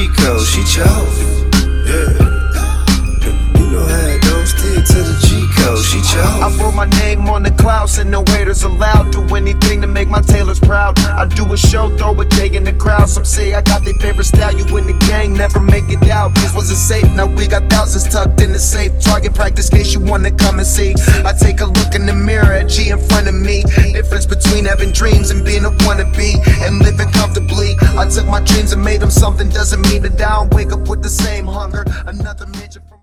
G code, she chose. Yeah. You know how it goes, stick to the G code, she chose. I wrote my name on the clouds and no haters allowed. Do anything to make my tailors proud. I do a show, throw a J in the crowd. Some say I got their favorite style. You in the gang, never make it out. This wasn't safe, now we got thousands tucked in the safe. Target practice case you wanna come and see. I take a look in the mirror at G in front of me. Difference between having dreams and being a wannabe and living comfortably. I took my dreams and made them something. Doesn't mean that I don't wake up with the same hunger. Another midget.